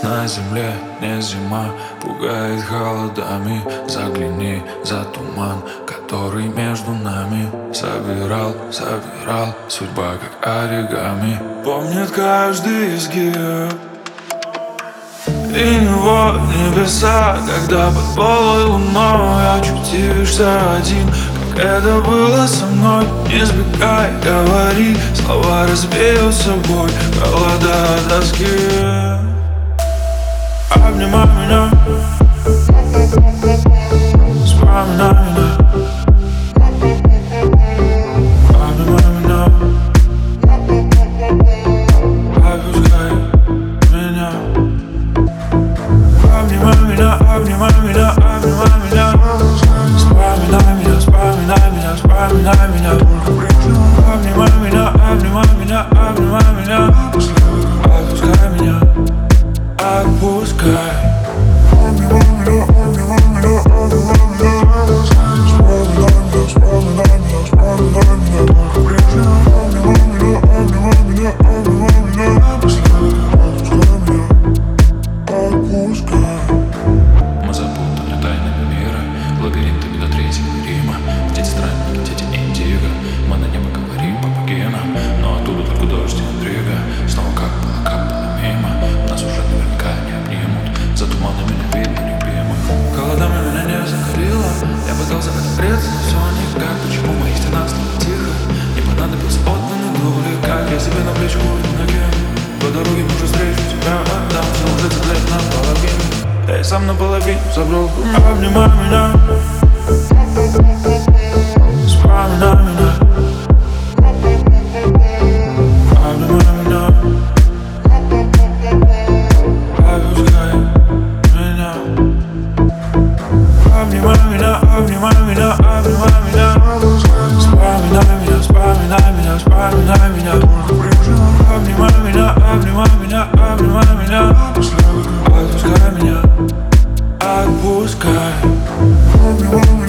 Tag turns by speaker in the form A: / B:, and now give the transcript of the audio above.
A: На земле не зима, пугает холодами. Загляни за туман, который между нами. Собирал судьба как оригами. Помнит каждый изгиб и него небеса, когда под полой луной очутишься один, как это было со мной. Не сбегай, говори, слова разбеют собой холода тоски. Обнимай меня, вспоминай меня. Обнимай меня, отпускай меня. Обнимай меня, обнимай меня, обнимай меня. Вспоминай меня, вспоминай меня, вспоминай меня. Обнимай меня, обнимай меня, обнимай меня. Отпускай меня, отпускай. Обнимай меня, обнимай меня, обнимай меня. Вспоминай меня, вспоминай меня, вспоминай меня. Обнимай меня, обнимай меня, обнимай меня. Отпускай меня, отпускай.
B: Мы запутаны тайнами мира, лабиринтами до третьего Рима. Дети странники, дети индиго. Мы на небо говорим, помоги нам, но оттуда только дождь и интрига. Снова капало мимо, нас уже наверняка не обнимут. За туманами не видно любимых.
A: Холодами меня не закалило, я пытался отогреться, но все никак. Почему моих стенах стало тихо? Не понадобился отданный дубль, как я себе на плечо накину. По дороге может встречу тебя отдам, все уже цеплять наполовину. Я и сам наполовину забрал. Обнимай меня, вспоминай меня. Обнимай меня, отпускай меня. Обнимай меня, обнимай меня, обнимай меня. Вспоминай меня, вспоминай меня, вспоминай меня. Обнимай меня, обнимай меня, обнимай меня. Отпускай меня, отпускай. Обнимай меня.